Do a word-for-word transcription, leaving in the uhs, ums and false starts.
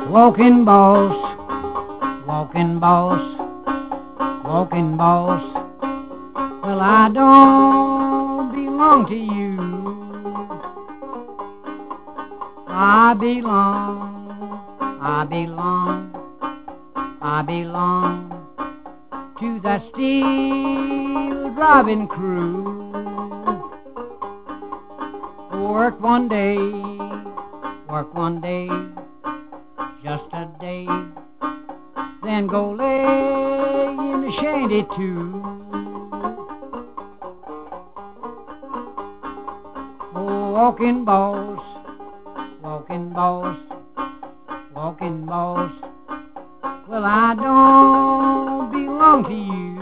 Walking boss, walking boss, walking boss. Well, I don't belong to you. I belong, I belong, I belong to that steel driving crew. Work one day, work one day, just a day, then go lay in the shanty too. Oh, walking boss, walking boss, walking boss. Well, I don't belong to you.